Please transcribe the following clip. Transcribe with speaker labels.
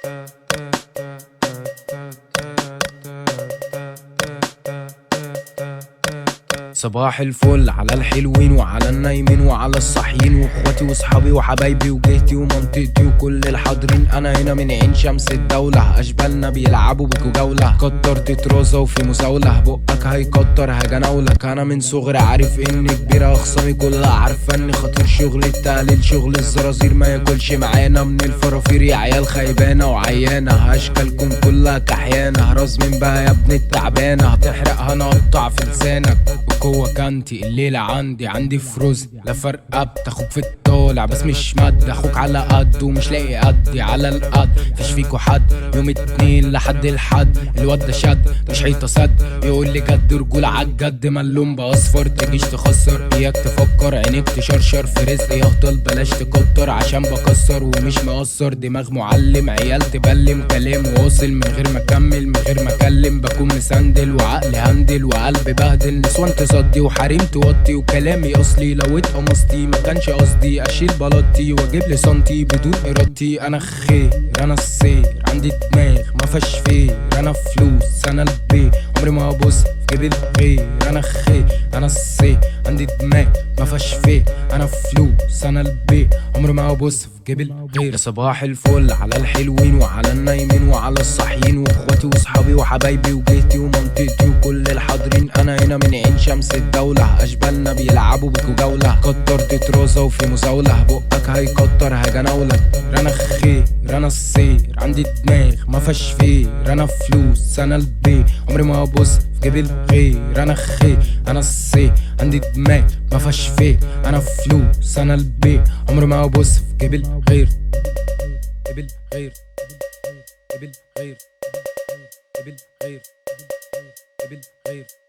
Speaker 1: صباح الفل على الحلوين وعلى النايمين وعلى الصاحيين واخواتي واصحابي وحبايبي وجهتي ومنطقتي وكل الحاضرين. انا هنا من عين شمس الدولة، اشبالنا بيلعبوا بيكوا جولة. كترت طرازة وفي مزاولة، بقك هيكتر هجناولك. انا من صغري عارف اني كبيرة، اخصامي كلها عارفة اني خطير. شغل التقليل شغل الزرازير، ما ياكلش معانا من الفرافير. يا عيال خيبانة وعيانة، هاشكالكم كلها كحيانة. راس من بقى يا ابن التعبانة، هتحرقها نقطع في لسانك. جوه كانتي الليلة عندي فروز، لا فرقة اخوك في الطالع بس مش مد. اخوك على قد ومش لاقي قدي على القد، فيش فيكو حد. يوم اتنين لحد الحد، الواد ده شد مش حيطة سد. يقول لي جد رجولة عالجد، ما اللون باصفر تجيش تخسر. اياك تفكر عينيك تشرشر، في رزقي هفضل بلاش تكتر عشان بكسر ومش مقصر. دماغ معلم عيال تبلم، كلام واصل من غير ما اكمل من غير ما اكلم. بكون مسندل وعقلي هندل وقلبي بهدل. نسوان تصدي وحريم توطي وكلامي اصلي. لو اتقمصتي ما كانش قصدي اشيل بلاطي واجيب لي سنتي بدون ارادتي. انا خير انا السير، عندي دماغ ما فيهاش فير. انا فلوس انا البي، عمري ما ابص في جيب الغير. انا خير انا السير، عندي دماغ ما فيهاش فير. انا فلوس انا البي، عمري ما ابص في جيب الغير. يا صباح الفل على الحلوين وعلى النايمين وعلى الصاحيين واخواتي واصحابي وحبايبي وجهتي ومنطقتي وكل الحاضرين. انا هنا من عين شمس الدولة، اشبالنا بيلعبوا بيكوا جولة. كترت طرازة وفي مزاولة، بقك هيكتر هجناولك. انا خير انا السير، عندي دماغ ما فيهاش فير. انا فلوس انا البي، عمري ما ابص في جيب الغير. انا خير انا السير، عندي دماغ ما فيهاش فير. انا فلوس انا البي، عمري ما ابص في جيب الغير. جيب الغير جيب الغير جيب الغير جيب الغير.